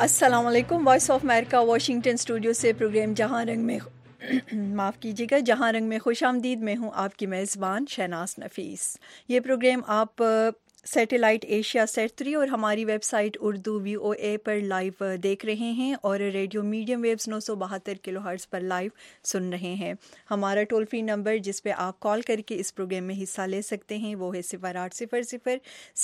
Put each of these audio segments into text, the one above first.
अस्सलाम वालेकुम। Voice of America Washington studio से प्रोग्राम जहां रंग में माफ़ कीजिएगा, जहां रंग में खुश आमदीद। मैं हूं आपकी मेज़बान शहनाज नफीस। ये प्रोग्राम आप सैटेलाइट एशिया सेट 3 और हमारी वेबसाइट उर्दू VOA पर लाइव देख रहे हैं और रेडियो मीडियम वेव्स 972 किलोहर्ट्ज़ पर लाइव सुन रहे हैं। हमारा टोल फ्री नंबर जिस पे आप कॉल करके इस प्रोग्राम में हिस्सा ले सकते हैं वो है 0800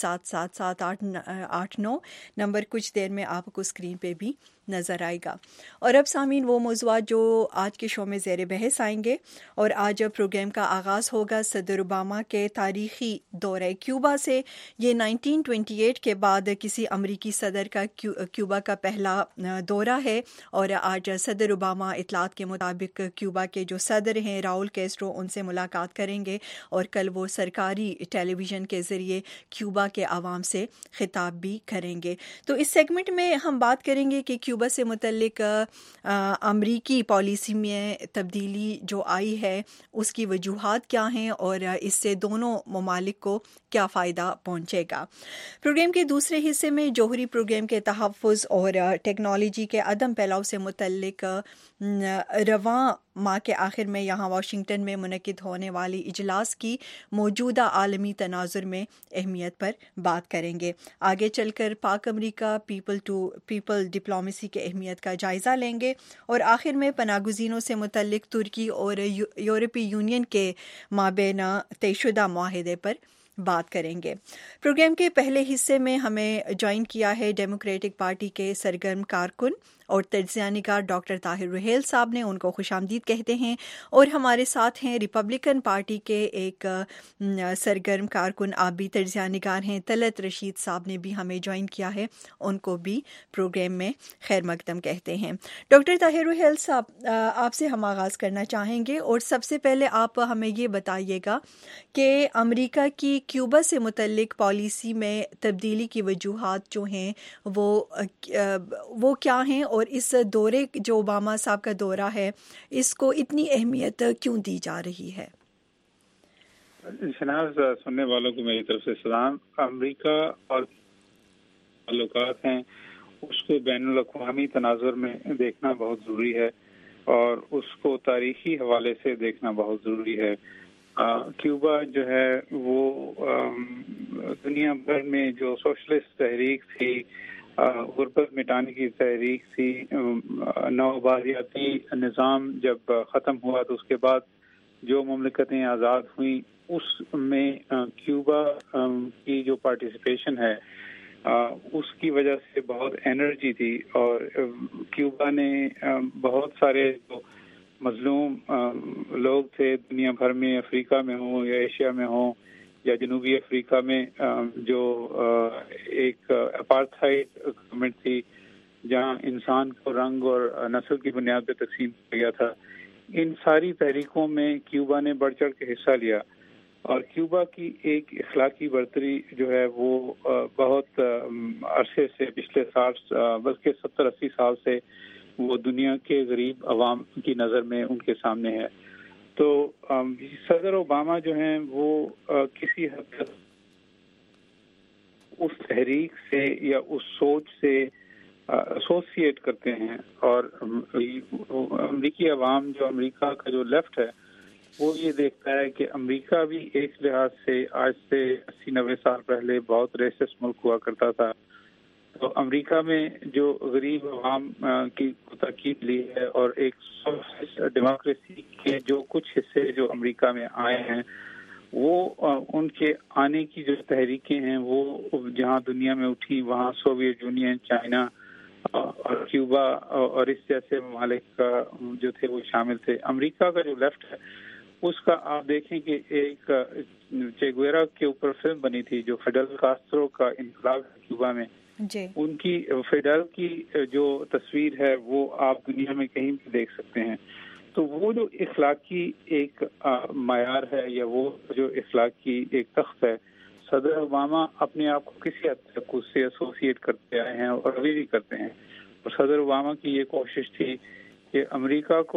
777-889। नंबर कुछ देर में आपको स्क्रीन पे भी नज़र आएगा। और अब सामीन वो मौज़ूआत जो आज के शो में ज़ेर बहस आएंगे, और आज प्रोग्राम का आगाज़ होगा सदर ओबामा के तारीख़ी दौरे क्यूबा से। ये 1928 के बाद किसी अमरीकी सदर का क्यूबा का पहला दौरा है, और आज सदर ओबामा इतलात के मुताबिक क्यूबा के जो सदर हैं राउल कैस्ट्रो उनसे मुलाकात करेंगे, और कल वो सरकारी टेलीविज़न के ज़रिए क्यूबा के आवाम से खिताब भी करेंगे। तो इस सेगमेंट में हम बात करेंगे कि क्यूबा से मुतल्लिक अमरीकी पॉलिसी में तब्दीली जो आई है उसकी वजूहात क्या हैं और इससे दोनों ममालिक को क्या फ़ायदा पहुंचेगा। प्रोग्राम के दूसरे हिस्से में जौहरी प्रोग्राम के तहफ़्फ़ुज़ और टेक्नोलॉजी के अदम फैलाव से मुतल्लिक रवां माह के आखिर में यहाँ वाशिंगटन में मुनक़िद होने वाली इजलास की मौजूदा आलमी तनाज़ुर में अहमियत पर बात करेंगे। आगे चलकर Pak America people to people diplomacy के अहमियत का जायज़ा लेंगे, और आखिर में पनागुज़ीनों से मुतल्लिक तुर्की और यूरोपीय यूनियन के माबैन तयशुदा मुआहदे पर बात करेंगे। प्रोग्राम के पहले हिस्से में हमें ज्वाइन किया है डेमोक्रेटिक पार्टी के सरगर्म कारकुन और तज्ज़िया निगार डॉक्टर ताहिर रुहेल साहब ने, उनको खुशामदीद कहते हैं। और हमारे साथ हैं रिपब्लिकन पार्टी के एक सरगर्म कारकुन, आप भी तज्ज़िया निगार हैं, तलत रशीद साहब ने भी हमें ज्वाइन किया है, उनको भी प्रोग्राम में खैर मकदम कहते हैं। डॉक्टर ताहिर रुहेल साहब, आपसे हम आगाज़ करना चाहेंगे, और सबसे पहले आप हमें ये बताइएगा कि अमेरिका की क्यूबा से मुतल्लिक पॉलिसी में तब्दीली की वजूहात जो हैं वो क्या हैं, और इस दौरे जो ओबामा साहब का दौरा है इसको इतनी अहमियत क्यों दी जा रही है। शनाज, सुनने वालों को मेरी तरफ से सलाम। अमेरिका और ताल्लुकात हैं उसको बैनुल अक़वामी तनाज़ुर में देखना बहुत ज़रूरी है, और उसको तारीख़ी हवाले से देखना बहुत ज़रूरी है। क्यूबा जो है वो दुनिया भर में जो सोशलिस्ट तहरीक थी, गुर्बत मिटाने की तहरीक थी, नौबादियाती निज़ाम जब ख़त्म हुआ तो उसके बाद जो मुमलिकतें आज़ाद हुई उसमें क्यूबा की जो पार्टिसिपेशन है उसकी वजह से बहुत एनर्जी थी, और क्यूबा ने बहुत सारे जो मजलूम लोग थे दुनिया भर में, अफ्रीका में हो या एशिया में हो या जनूबी अफ्रीका में, जो एक अपार्थाइड गवर्नमेंट थी जहां इंसान को रंग और नस्ल की बुनियाद पर तकसीम किया गया था, इन सारी तहरीकों में क्यूबा ने बढ़ चढ़ के हिस्सा लिया। और क्यूबा की एक इखलाकी बर्तरी जो है वो बहुत अरसे से, पिछले 60 बल्कि 70-80 साल से वो दुनिया के गरीब अवाम की नज़र में उनके सामने है। तो सदर ओबामा जो हैं वो किसी हद तक उस तहरीक से या उस सोच से एसोसिएट करते हैं, और अमरीकी अवाम जो अमेरिका का जो लेफ्ट है वो ये देखता है कि अमेरिका भी एक लिहाज से आज से 80-90 साल पहले बहुत रेसिस्ट मुल्क हुआ करता था। तो अमेरिका में जो गरीब अवाम की ताकीद ली है, और एक डेमोक्रेसी के जो कुछ हिस्से जो अमेरिका में आए हैं वो उनके आने की जो तहरीकें हैं वो जहां दुनिया में उठी वहां सोवियत यूनियन, चाइना और क्यूबा और इस जैसे ममालिक जो थे वो शामिल थे। अमेरिका का जो लेफ्ट है उसका आप देखें कि एक चे गुवेरा के ऊपर फिल्म बनी थी जो फिडेल कास्ट्रो का इनकलाब क्यूबा में, उनकी फिडेल की जो तस्वीर है वो आप दुनिया में कहीं भी देख सकते हैं। तो वो जो इखलाकी एक मायार है या वो जो इखलाकी एक तख्त है, सदर ओबामा अपने आप को किसी हद तक उससे एसोसिएट करते आए हैं और अभी भी करते हैं। और सदर ओबामा की ये कोशिश थी कि अमेरिका को